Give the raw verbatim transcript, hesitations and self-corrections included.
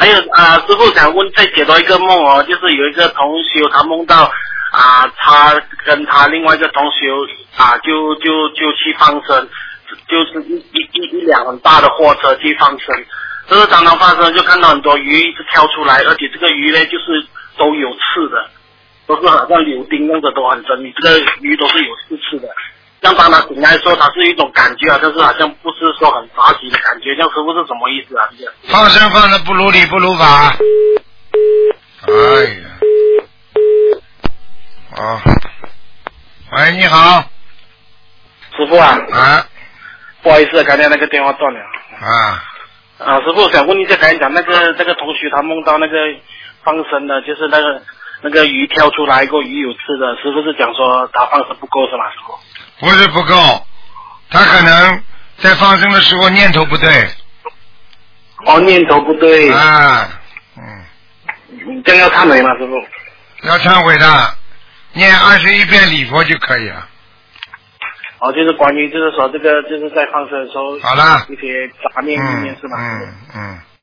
还有啊、呃，师傅想问再解多一个梦哦，就是有一个同修他梦到啊、呃，他跟他另外一个同修啊、呃，就就就去放生，就是一一一一辆很大的货车去放生，就是常常发生就看到很多鱼一直跳出来，而且这个鱼呢就是都有刺的，都是好像柳钉用的都很真，你这个鱼都是有刺刺的。像当他醒来的时候，他是一种感觉啊，但是好像不是说很着急的感觉，这样师傅是什么意思啊？这个放生放的不如理不如法。哎呀，哦，喂，你好。 师傅啊。 啊。 不好意思，刚才那个电话断了。 啊。 啊，师傅想问一下，刚才讲那个这个同学他梦到那个放生的，就是那个那个鱼跳出来过，鱼有刺的，师傅是讲说他放生不够是吗？师傅？ 不是不够，他可能在放生的时候念头不对。 哦，念头不对。 啊，嗯。 这样要忏悔吗，师傅？ 要忏悔的，念二十一遍礼佛就可以了。 哦，就是关于就是说这个就是在放生的时候， 好了， 一些杂念里面、 嗯、 是吗？ 嗯嗯。